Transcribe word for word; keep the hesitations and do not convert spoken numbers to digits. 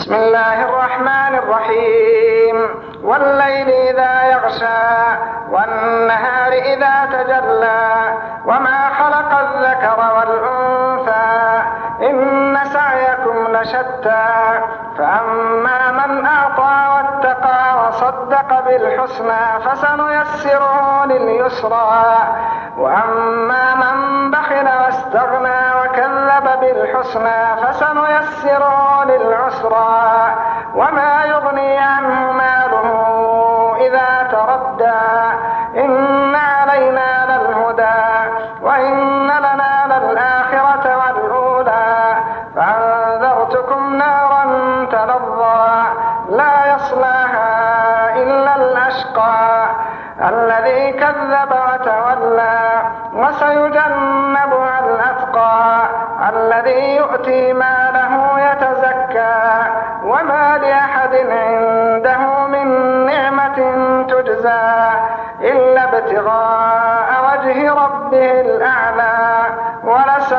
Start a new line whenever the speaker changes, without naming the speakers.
بسم الله الرحمن الرحيم والليل إذا يغشى والنهار إذا تجلى وما خلق الذكر والأنثى إن سعيكم لشتى فأما من أعطى واتقى وصدق بالحسنى فسنيسره لليسرى وأما من بخل واستغنى وكذب بالحسنى فسنيسره للعسرى وما يغني عنه ماله إذا تردى إن علينا للهدى وإن لنا للآخرة والأولى فأنذرتكم نارا تلظى لا يصلاها إلا الأشقى الذي كذب وتولى وسيجنبها الأتقى الذي يؤتي ماله يتزكى وما لأحد عنده من نعمة تجزى إلا ابتغاء وجه ربه الأعلى ولسوف